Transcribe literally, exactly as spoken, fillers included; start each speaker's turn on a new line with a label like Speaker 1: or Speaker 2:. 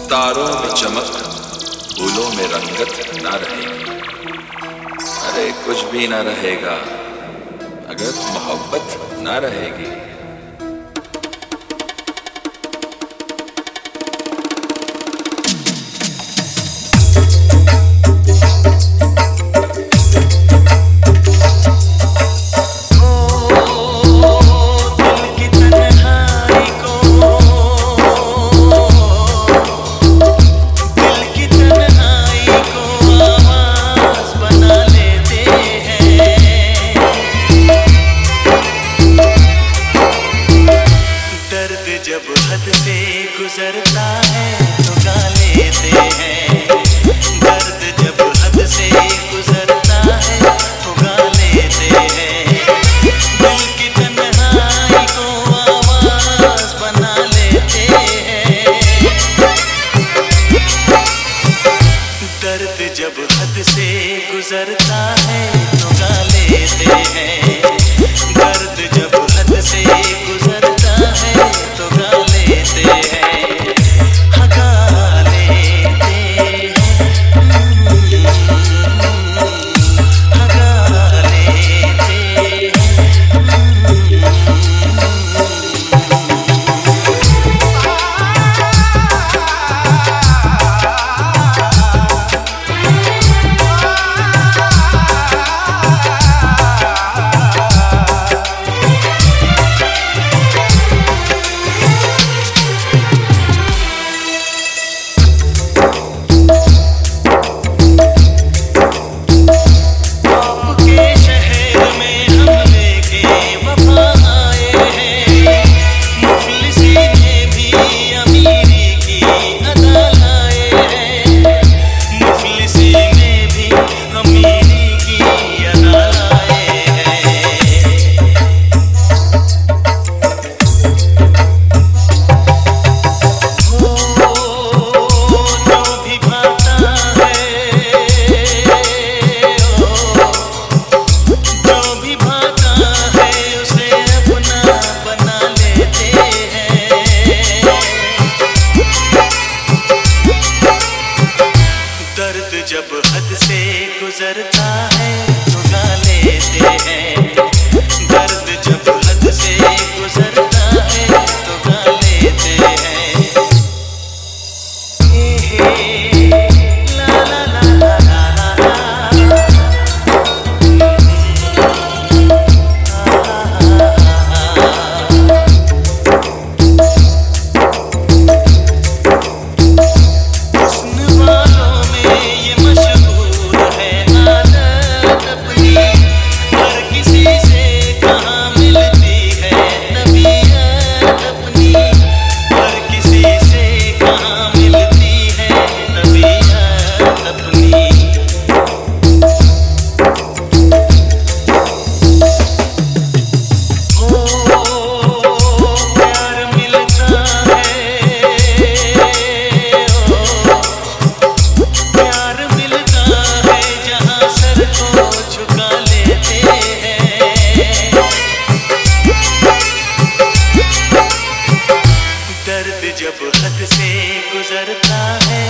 Speaker 1: तारों में चमक, फूलों में रंगत ना रहेगी। अरे कुछ भी ना रहेगा अगर मोहब्बत ना रहेगी।
Speaker 2: जब हद से गुजरता है तो गा लेते हैं। दर्द जब हद से गुजरता है तो गा लेते हैं। दिल की तन्हाई को आवाज बना लेते हैं। दर्द जब हद से गुजरता है तो गा लेते हैं। दर्द जब हद से गुजरता है तो गा लेते हैं, हगा लेते हैं, हगा लेते हैं। जब हद से गुजरता है तो गा लेते हैं। दर्द जब हद से गुजरता है तो गा लेते हैं। हे हे ला ला ला ला ला ला। दर्द जब हद से गुजरता है